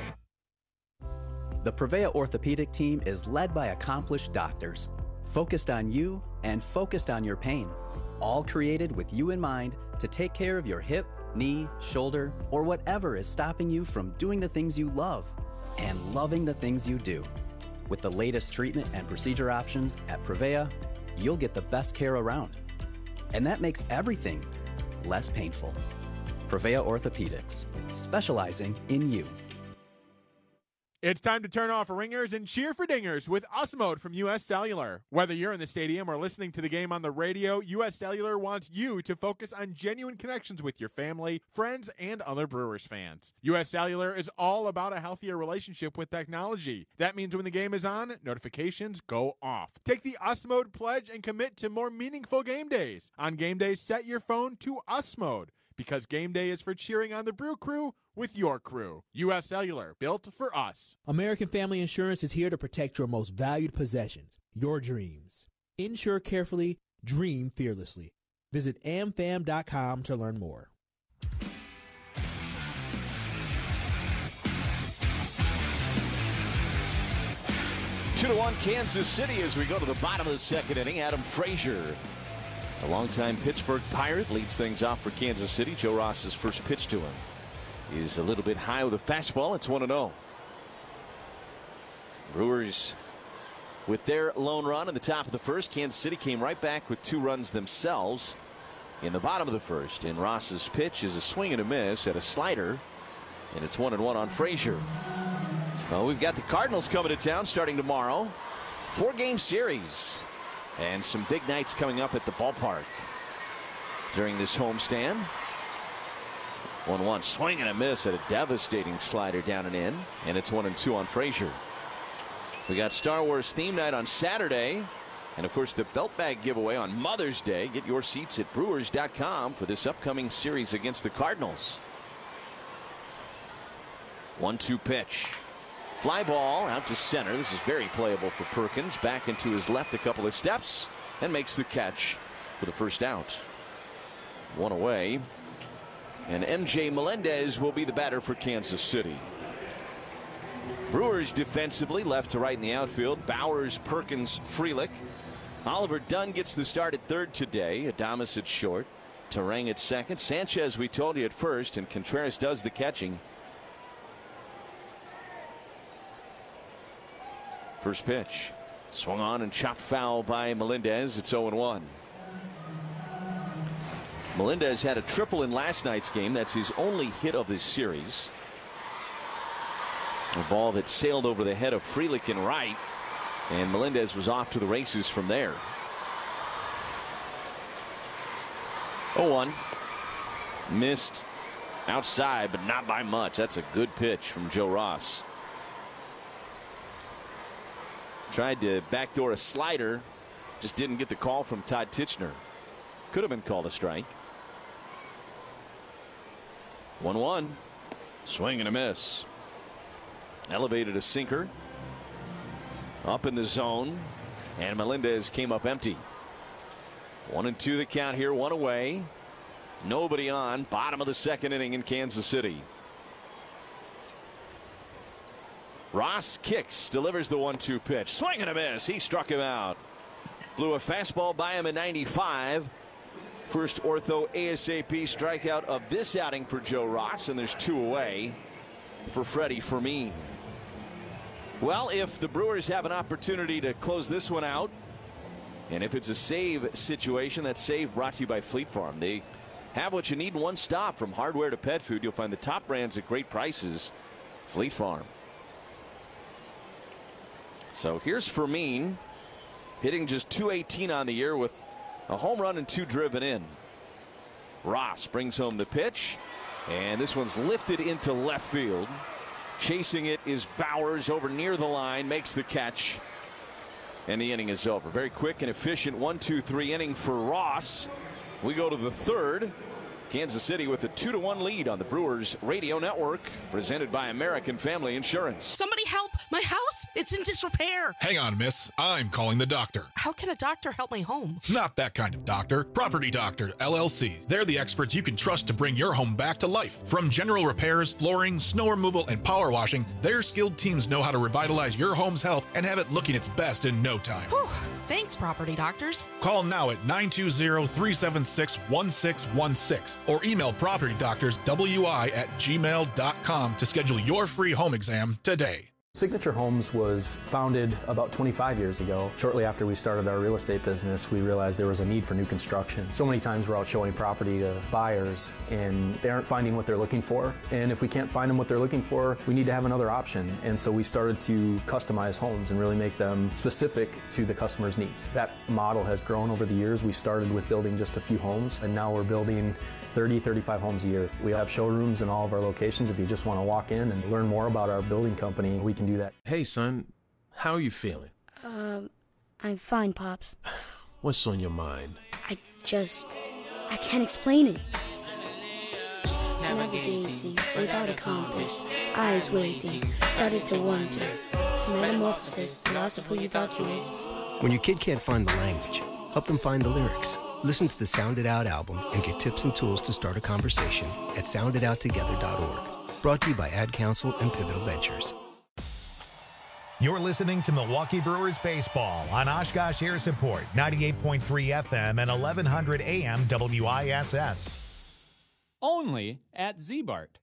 D: The Prevea Orthopedic team is led by accomplished doctors, focused on you and focused on your pain, all created with you in mind to take care of your hip, knee, shoulder, or whatever is stopping you from doing the things you love and loving the things you do. With the latest treatment and procedure options at Prevea, you'll get the best care around. And that makes everything less painful. Prevea Orthopedics, specializing in you.
E: It's time to turn off ringers and cheer for dingers with Us Mode from U S Cellular. Whether you're in the stadium or listening to the game on the radio, U S Cellular wants you to focus on genuine connections with your family, friends, and other Brewers fans. U S Cellular is all about a healthier relationship with technology. That means when the game is on, notifications go off. Take the Us Mode pledge and commit to more meaningful game days. On game days, set your phone to Us Mode, because game day is for cheering on the Brew Crew with your crew. U S Cellular, built for us.
G: American Family Insurance is here to protect your most valued possessions, your dreams. Insure carefully, dream fearlessly. Visit a m fam dot com to learn more.
I: Two to one Kansas City as we go to the bottom of the second inning. Adam Frazier, a longtime Pittsburgh Pirate, leads things off for Kansas City. Joe Ross's first pitch to him is a little bit high with a fastball. It's one and oh. Brewers with their lone run in the top of the first. Kansas City came right back with two runs themselves in the bottom of the first. And Ross's pitch is a swing and a miss at a slider, and it's one and one on Frazier. Well, we've got the Cardinals coming to town starting tomorrow. Four game series and some big nights coming up at the ballpark during this homestand. one one swing and a miss at a devastating slider down and in, and it's one and two on Frazier. We got Star Wars theme night on Saturday, and of course the belt bag giveaway on Mother's Day. Get your seats at brewers dot com for this upcoming series against the Cardinals. one two pitch. Fly ball out to center. This is very playable for Perkins. Back into his left a couple of steps and makes the catch for the first out. One away. And M J Melendez will be the batter for Kansas City. Brewers defensively, left to right in the outfield. Bowers, Perkins, Frelick. Oliver Dunn gets the start at third today. Adames at short. Terang at second. Sanchez, we told you, at first, and Contreras does the catching. First pitch. Swung on and chopped foul by Melendez. It's oh and one. Melendez had a triple in last night's game. That's his only hit of this series. A ball that sailed over the head of Frelick in right, and Melendez was off to the races from there. oh one. Missed outside, but not by much. That's a good pitch from Joe Ross. Tried to backdoor a slider, just didn't get the call from Todd Tichenor. Could have been called a strike. one one. Swing and a miss. Elevated a sinker. Up in the zone. And Melendez came up empty. One and two the count here. One away. Nobody on. Bottom of the second inning in Kansas City. Ross kicks. Delivers the one two pitch. Swing and a miss. He struck him out. Blew a fastball by him at ninety-five. First ortho ASAP strikeout of this outing for Joe Ross, and there's two away for Freddie Fermin. Well, if the Brewers have an opportunity to close this one out, And if it's a save situation, that save brought to you by Fleet Farm. They have what you need in one stop. From hardware to pet food, you'll find the top brands at great prices. Fleet Farm. So here's Fermin, hitting just two eighteen on the year with a home run and two driven in. Ross brings home the pitch, and this one's lifted into left field. Chasing it is Bowers over near the line, makes the catch, and the inning is over. Very quick and efficient one two three inning for Ross. We go to the third. Kansas City with a two to one lead on the Brewers Radio Network, presented by American Family Insurance.
K: Somebody help! My house, it's in disrepair.
Q: Hang on, miss. I'm calling the doctor.
K: How can a doctor help me home?
Q: Not that kind of doctor. Property Doctor, L L C. They're the experts you can trust to bring your home back to life. From general repairs, flooring, snow removal, and power washing, their skilled teams know how to revitalize your home's health and have it looking its best in no time.
K: Whew. Thanks, Property Doctors.
Q: Call now at nine two zero, three seven six, one six one six or email Property Doctors W I at gmail dot com to schedule your free home exam today.
B: Signature Homes was founded about twenty-five years ago. Shortly after we started our real estate business, we realized there was a need for new construction. So many times we're out showing property to buyers and they aren't finding what they're looking for. And if we can't find them what they're looking for, we need to have another option. And so we started to customize homes and really make them specific to the customer's needs. That model has grown over the years. We started with building just a few homes, and now we're building thirty, thirty-five homes a year. We have showrooms in all of our locations. If you just want to walk in and learn more about our building company, we can do that.
H: Hey, son, how are you feeling?
J: Um, I'm fine, Pops.
H: What's on your mind?
J: I just, I can't explain it. Navigating without a compass, eyes waiting, started to wonder. Metamorphosis, the loss of who you thought you is.
L: When your kid can't find the language, help them find the lyrics. Listen to the Sound It Out album and get tips and tools to start a conversation at sound it out together dot org. Brought to you by Ad Council and Pivotal Ventures.
C: You're listening to Milwaukee Brewers baseball on Oshkosh Air Support, ninety-eight point three F M and eleven hundred A M W I S S.
M: Only at Z-Bart.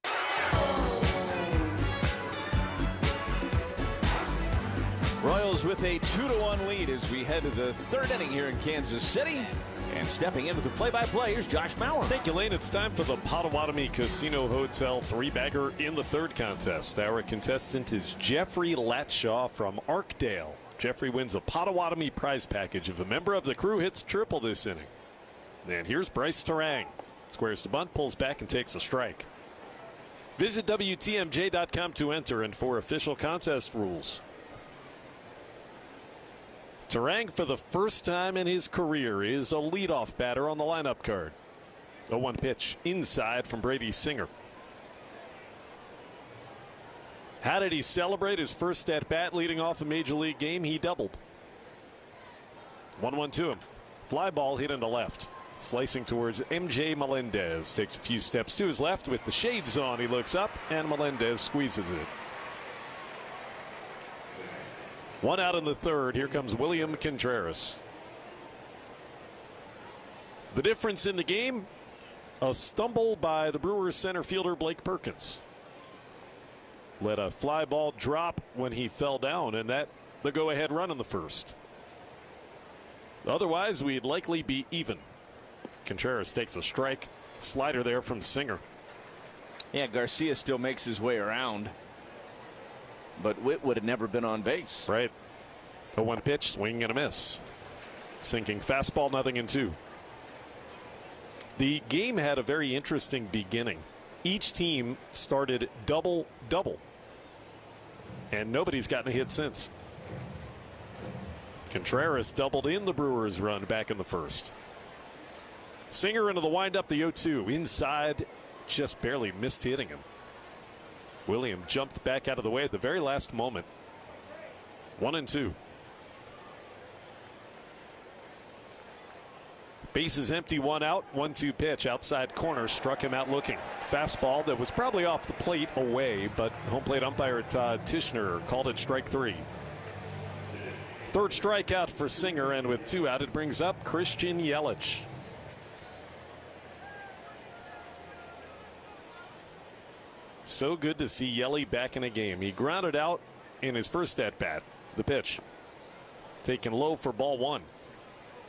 I: Royals with a two to one lead as we head to the third inning here in Kansas City. And stepping in with the play-by-play, here's Josh Mauer.
F: Thank you, Lane. It's time for the Potawatomi Casino Hotel three-bagger in the third contest. Our contestant is Jeffrey Latshaw from Arkdale. Jeffrey wins a Potawatomi prize package if a member of the crew hits triple this inning. And here's Bryce Terang. Squares to bunt, pulls back, and takes a strike. Visit W T M J dot com to enter and for official contest rules. Terang, for the first time in his career, is a leadoff batter on the lineup card. oh one pitch inside from Brady Singer. How did he celebrate his first at bat leading off a major league game? He doubled. one one to him. Fly ball hit into left. Slicing towards M J Melendez. Takes a few steps to his left with the shades on. He looks up and Melendez squeezes it. One out in the third. Here comes William Contreras. The difference in the game, a stumble by the Brewers center fielder Blake Perkins. Let a fly ball drop when he fell down, and that the go-ahead run in the first. Otherwise, we'd likely be even. Contreras takes a strike. Slider there from Singer.
I: Yeah, Garcia still makes his way around. But Witt would have never been on base.
F: Right. oh one pitch, swing and a miss. Sinking fastball, nothing in two. The game had a very interesting beginning. Each team started double double. And nobody's gotten a hit since. Contreras doubled in the Brewers run back in the first. Singer into the windup, the oh two. Inside, just barely missed hitting him. William jumped back out of the way at the very last moment. One and two. Bases empty, one out, one two pitch. Outside corner, struck him out looking. Fastball that was probably off the plate away, but home plate umpire Todd Tishner called it strike three. Third strikeout for Singer, and with two out, it brings up Christian Yelich. So good to see Yelly back in a game. He grounded out in his first at bat. The pitch taken low for ball one.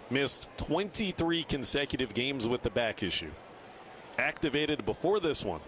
F: missed twenty-three consecutive games with the back issue. Activated before this one.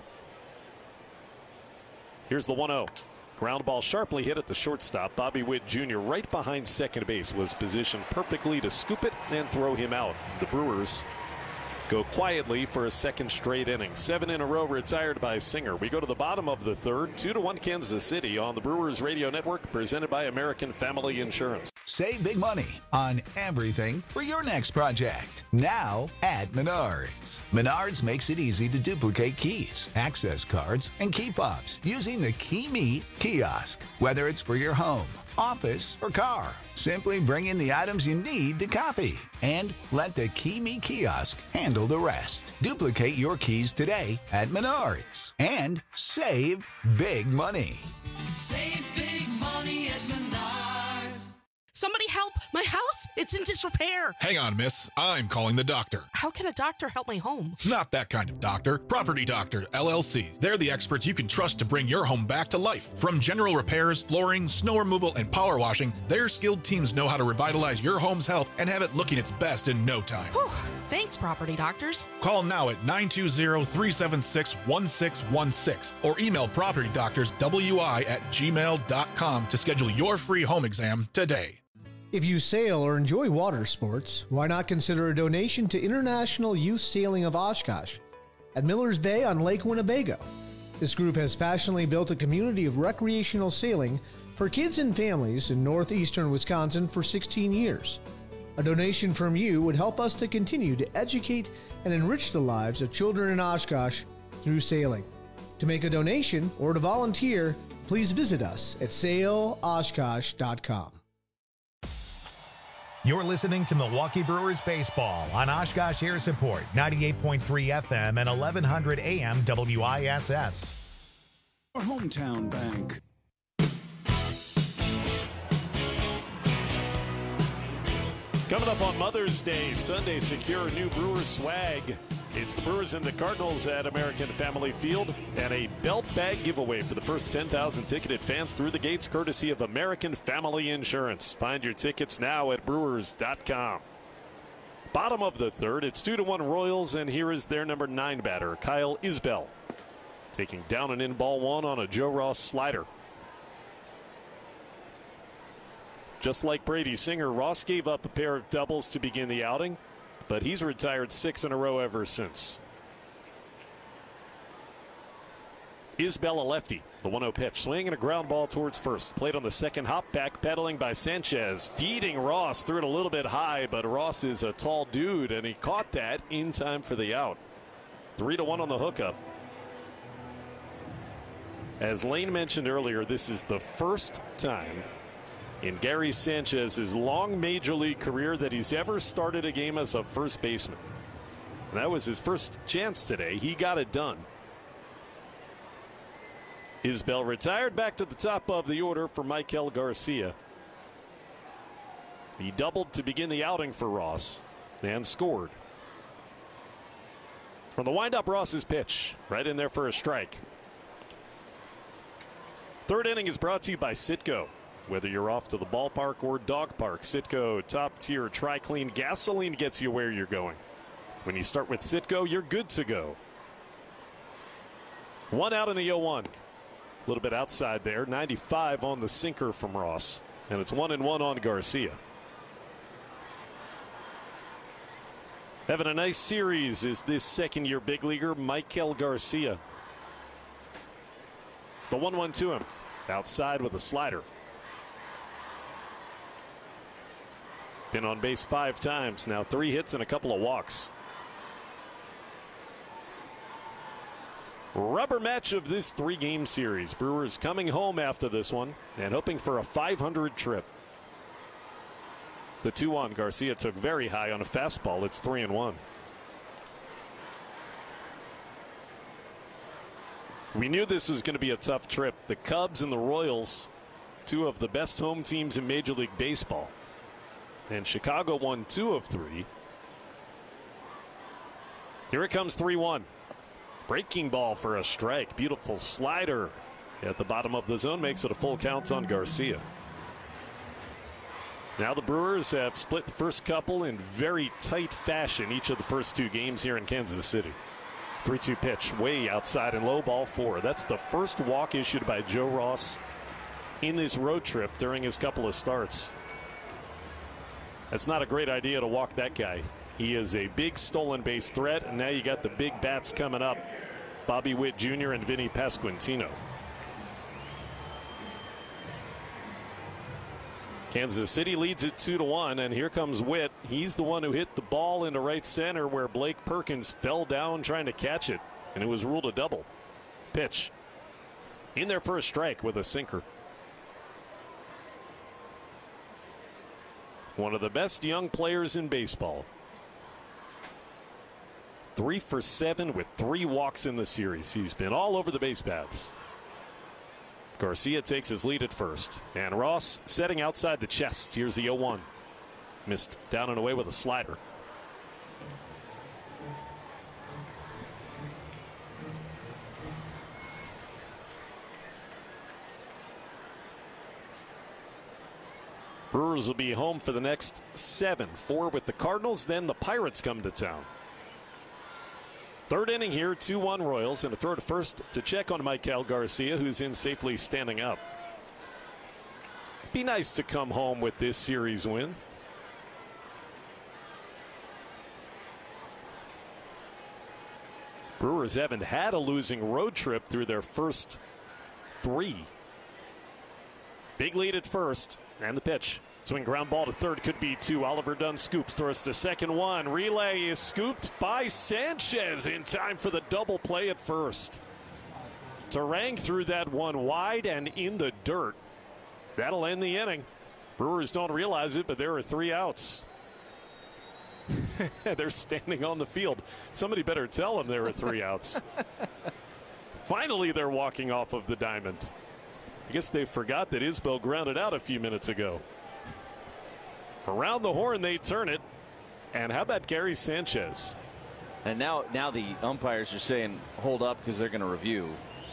F: Here's the one oh. Ground ball sharply hit at the shortstop. Bobby Witt Junior right behind second base was positioned perfectly to scoop it and throw him out. The Brewers go quietly for a second straight inning. Seven in a row retired by Singer. We go to the bottom of the third. Two to one Kansas City on the Brewers Radio Network, presented by American Family Insurance.
N: Save big money on everything for your next project. Now at Menards. Menards makes it easy to duplicate keys, access cards, and key fobs using the Key Me kiosk. Whether it's for your home, office, or car, simply bring in the items you need to copy and let the Key Me kiosk handle the rest. Duplicate your keys today at Menards and save big money.
V: Save big money at Menards.
K: Somebody help! My house! It's in disrepair!
Q: Hang on, miss. I'm calling the doctor.
K: How can a doctor help me home?
Q: Not that kind of doctor. Property Doctor, L L C. They're the experts you can trust to bring your home back to life. From general repairs, flooring, snow removal, and power washing, their skilled teams know how to revitalize your home's health and have it looking its best in no time.
K: Whew. Thanks, Property Doctors.
Q: Call now at nine two zero, three seven six, one six one six or email property doctors w i at gmail dot com to schedule your free home exam today.
O: If you sail or enjoy water sports, why not consider a donation to International Youth Sailing of Oshkosh at Miller's Bay on Lake Winnebago. This group has passionately built a community of recreational sailing for kids and families in northeastern Wisconsin for sixteen years. A donation from you would help us to continue to educate and enrich the lives of children in Oshkosh through sailing. To make a donation or to volunteer, please visit us at sail oshkosh dot com.
C: You're listening to Milwaukee Brewers Baseball on Oshkosh Air Support, ninety-eight point three F M and eleven hundred A M W I S S.
P: Our hometown bank.
F: Coming up on Mother's Day, Sunday, secure new Brewers swag. It's the Brewers and the Cardinals at American Family Field, and a belt bag giveaway for the first ten thousand ticketed fans through the gates, courtesy of American Family Insurance. Find your tickets now at brewers dot com. Bottom of the third, it's two to one Royals, and here is their number nine batter, Kyle Isbell, taking down an in ball one on a Joe Ross slider. Just like Brady Singer, Ross gave up a pair of doubles to begin the outing, but he's retired six in a row ever since. Isbell, a lefty. The one oh pitch. Swing and a ground ball towards first. Played on the second hop, back pedaling by Sanchez. Feeding Ross. Threw it a little bit high, but Ross is a tall dude, and he caught that in time for the out. Three to one on the hookup. As Lane mentioned earlier, this is the first time in Gary Sanchez's long major league career that he's ever started a game as a first baseman. And that was his first chance today. He got it done. Isbell retired, back to the top of the order for Michael Garcia. He doubled to begin the outing for Ross and scored. From the windup, Ross's pitch. Right in there for a strike. Third inning is brought to you by Citgo. Whether you're off to the ballpark or dog park, Citgo top tier tri-clean gasoline gets you where you're going. When you start with Citgo, you're good to go. One out in the oh one. A little bit outside there. ninety-five on the sinker from Ross. And it's one and one on Garcia. Having a nice series is this second year big leaguer, Michael Garcia. The one one to him. Outside with a slider. Been on base five times now, three hits and a couple of walks. Rubber match of this three-game series. Brewers coming home after this one and hoping for a five hundred trip. The two one, Garcia took very high on a fastball. It's three and one. We knew this was going to be a tough trip. The Cubs and the Royals, two of the best home teams in Major League Baseball. And Chicago won two of three. Here it comes, three one. Breaking ball for a strike. Beautiful slider at the bottom of the zone. Makes it a full count on Garcia. Now the Brewers have split the first couple in very tight fashion each of the first two games here in Kansas City. three two pitch way outside and low, ball four. That's the first walk issued by Joe Ross in this road trip during his couple of starts. That's not a great idea to walk that guy. He is a big stolen base threat, and now you got the big bats coming up. Bobby Witt Junior and Vinny Pasquantino. Kansas City leads it two to one, and here comes Witt. He's the one who hit the ball into right center where Blake Perkins fell down trying to catch it, and it was ruled a double. Pitch in there for a strike with a sinker. One of the best young players in baseball. Three for seven with three walks in the series. He's been all over the base paths. Garcia takes his lead at first, and Ross setting outside the chest. Here's the oh one. Missed down and away with a slider. Brewers will be home for the next seven. Four with the Cardinals, then the Pirates come to town. Third inning here, two one Royals, and a throw to first to check on Maikel Garcia, who's in safely standing up. Be nice to come home with this series win. Brewers haven't had a losing road trip through their first three. Big lead at first, and the pitch. Swing ground ball to third, could be two. Oliver Dunn scoops, throws to second one. Relay is scooped by Sanchez in time for the double play at first. Turang threw that one wide and in the dirt. That'll end the inning. Brewers don't realize it, but there are three outs. They're standing on the field. Somebody better tell them there are three outs. Finally, they're walking off of the diamond. I guess they forgot that Isbell grounded out a few minutes ago. Around the horn they turn it, and how about Gary Sanchez?
I: And now now the umpires are saying hold up because they're going to review.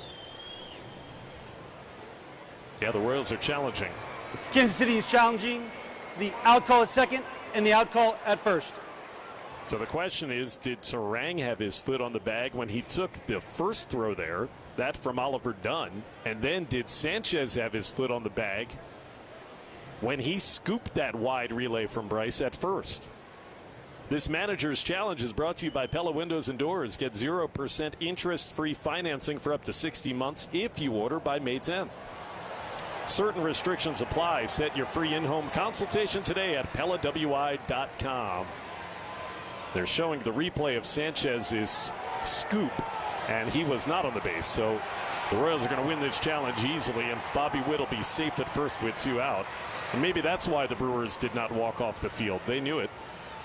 F: Yeah, the Royals are challenging.
R: Kansas City is challenging the out call at second and the out call at first.
F: So the question is, did Turang have his foot on the bag when he took the first throw there? That from Oliver Dunn. And then did Sanchez have his foot on the bag when he scooped that wide relay from Bryce at first? This manager's challenge is brought to you by Pella Windows and Doors. Get zero percent interest-free financing for up to sixty months if you order by May tenth. Certain restrictions apply. Set your free in-home consultation today at Pella W I dot com. They're showing the replay of Sanchez's scoop, and he was not on the base. So the Royals are going to win this challenge easily, and Bobby Witt will be safe at first with two out. And maybe that's why the Brewers did not walk off the field. They knew it.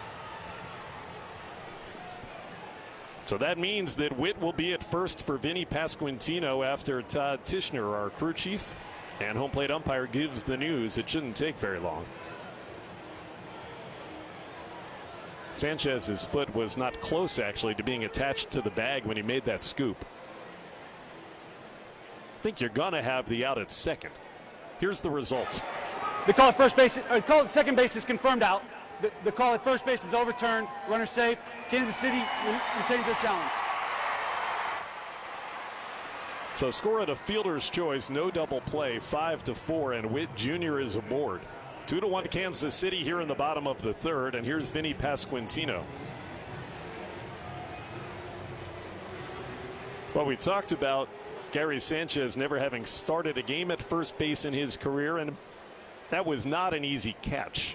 F: So that means that Witt will be at first for Vinny Pasquantino after Todd Tishner, our crew chief and home plate umpire, gives the news. It shouldn't take very long. Sanchez's foot was not close, actually, to being attached to the bag when he made that scoop. I think you're going to have the out at second. Here's the results.
R: The call at first base, or the call at second base is confirmed out. The, the call at first base is overturned. Runner safe. Kansas City retains their challenge.
F: So score at a fielder's choice, no double play, five to four, and Witt Junior is aboard. Two to one Kansas City here in the bottom of the third, and here's Vinny Pasquantino. Well, we talked about Gary Sanchez never having started a game at first base in his career, and that was not an easy catch.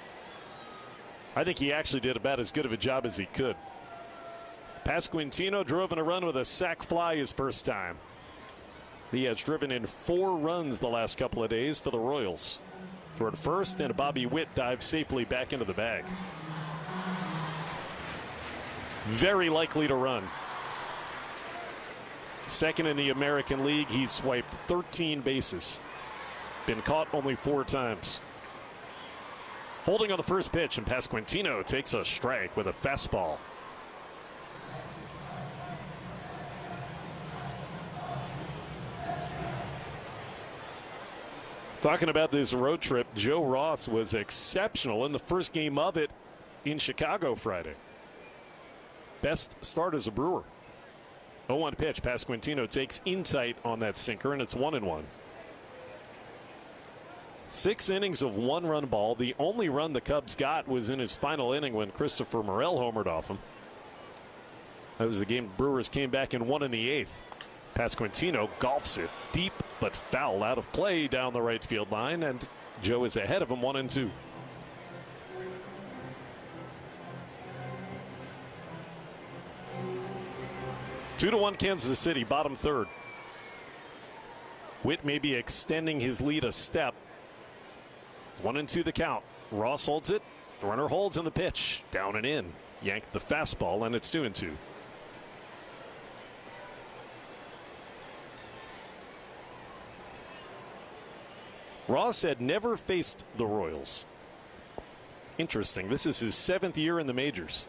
F: I think he actually did about as good of a job as he could. Pasquantino drove in a run with a sac fly his first time. He has driven in four runs the last couple of days for the Royals. Throw to first, and Bobby Witt dives safely back into the bag. Very likely to run. Second in the American League, he's swiped thirteen bases. Been caught only four times. Holding on the first pitch, and Pasquantino takes a strike with a fastball. Talking about this road trip, Joe Ross was exceptional in the first game of it in Chicago Friday. Best start as a Brewer. oh one pitch. Pasquantino takes in tight on that sinker, and it's one and one. Six innings of one-run ball. The only run the Cubs got was in his final inning when Christopher Morel homered off him. That was the game Brewers came back and won in the eighth. Pasquantino golfs it deep but foul out of play down the right field line, and Joe is ahead of him one and two. Two to one Kansas City, bottom third. Witt may be extending his lead a step. One and two the count. Ross holds it. The runner holds in the pitch. Down and in. Yanked the fastball, and it's two and two. Ross had never faced the Royals. Interesting. This is his seventh year in the majors.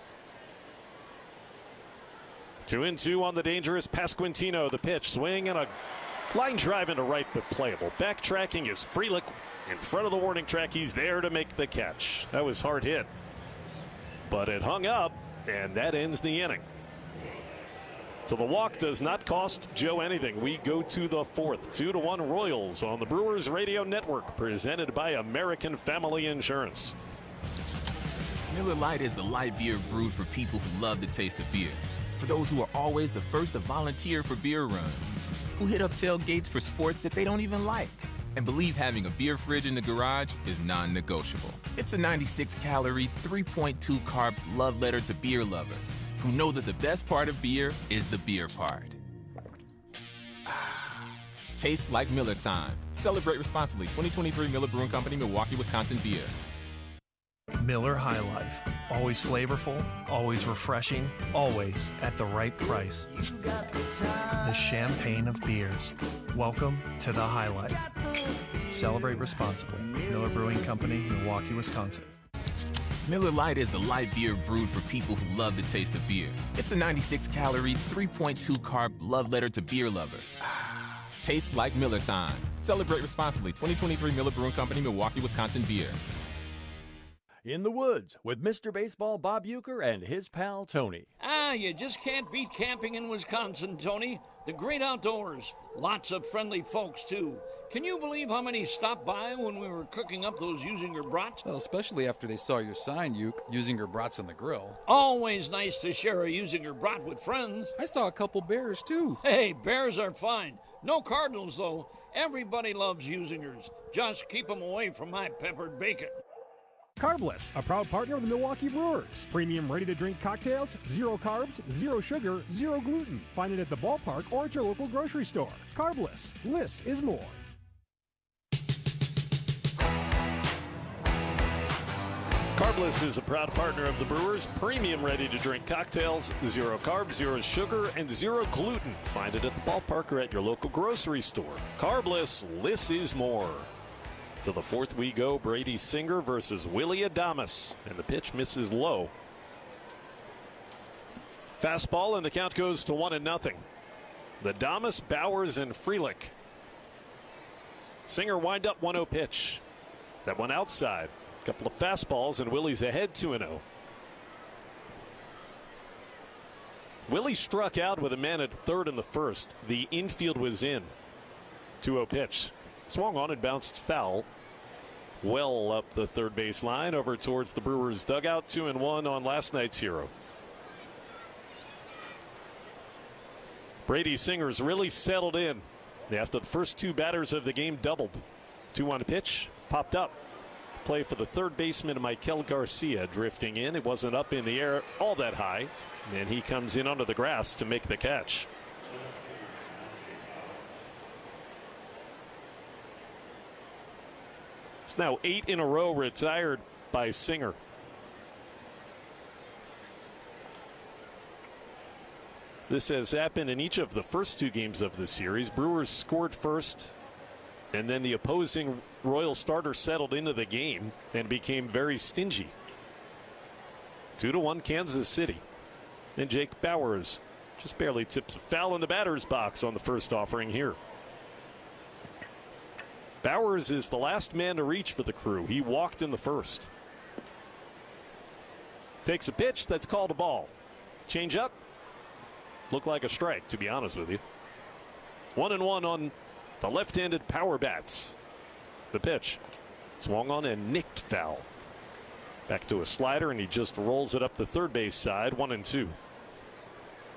F: Two and two on the dangerous Pasquantino. The pitch, swing, and a line drive into right, but playable. Backtracking is Frelick in front of the warning track. He's there to make the catch. That was hard hit, but it hung up, and that ends the inning. So the walk does not cost Joe anything. We go to the fourth. Two to one Royals on the Brewers Radio Network, presented by American Family Insurance.
S: Miller Lite is the light beer brewed for people who love the taste of beer. For those who are always the first to volunteer for beer runs, who hit up tailgates for sports that they don't even like, and believe having a beer fridge in the garage is non-negotiable. It's a ninety-six calorie, three point two carb love letter to beer lovers who know that the best part of beer is the beer part. Tastes like Miller time. Celebrate responsibly. twenty twenty-three Miller Brewing Company, Milwaukee, Wisconsin beer.
T: Miller High Life. Always flavorful, always refreshing, always at the right price. The champagne of beers. Welcome to the High Life. Celebrate responsibly. Miller Brewing Company, Milwaukee, Wisconsin.
S: Miller Lite is the light beer brewed for people who love the taste of beer. It's a ninety-six calorie, three point two carb love letter to beer lovers. Tastes like Miller time. Celebrate responsibly. twenty twenty-three Miller Brewing Company, Milwaukee, Wisconsin beer.
U: In the Woods with Mister Baseball Bob Uecker and his pal Tony.
W: Ah, you just can't beat camping in Wisconsin, Tony. The great outdoors. Lots of friendly folks, too. Can you believe how many stopped by when we were cooking up those Usinger brats?
X: Well, especially after they saw your sign, Uke, Usinger brats on the grill.
W: Always nice to share a Usinger brat with friends.
X: I saw a couple bears, too.
W: Hey, bears are fine. No cardinals, though. Everybody loves Usingers. Just keep them away from my peppered bacon.
Z: Carbless, a proud partner of the Milwaukee Brewers. Premium ready-to-drink cocktails, zero carbs, zero sugar, zero gluten. Find it at the ballpark or at your local grocery store. Carbless, less is more.
F: Carbless is a proud partner of the Brewers. Premium ready-to-drink cocktails, zero carbs, zero sugar, and zero gluten. Find it at the ballpark or at your local grocery store. Carbless, less is more. To the fourth we go. Brady Singer versus Willy Adames, and the pitch misses low. Fastball, and the count goes to one and nothing. The Adames, Bowers, and Frelick. Singer wind up one oh pitch. That one outside. Couple of fastballs, and Willie's ahead two and oh. Willie struck out with a man at third in the first. The infield was in. two oh pitch. Swung on and bounced foul. Well up the third base line over towards the Brewers dugout. Two and one on last night's hero. Brady Singer's really settled in after the first two batters of the game doubled. two one pitch popped up. Play for the third baseman Michael Garcia drifting in. It wasn't up in the air all that high, and he comes in under the grass to make the catch. It's now eight in a row retired by Singer. This has happened in each of the first two games of the series. Brewers scored first, and then the opposing Royal starter settled into the game and became very stingy. Two to one Kansas City. And Jake Bowers just barely tips a foul in the batter's box on the first offering here. Bowers is the last man to reach for the Crew. He walked in the first. Takes a pitch that's called a ball. Change up. Looked like a strike, to be honest with you. One and one on the left-handed power bats. The pitch swung on and nicked foul. Back to a slider, and he just rolls it up the third base side. One and two.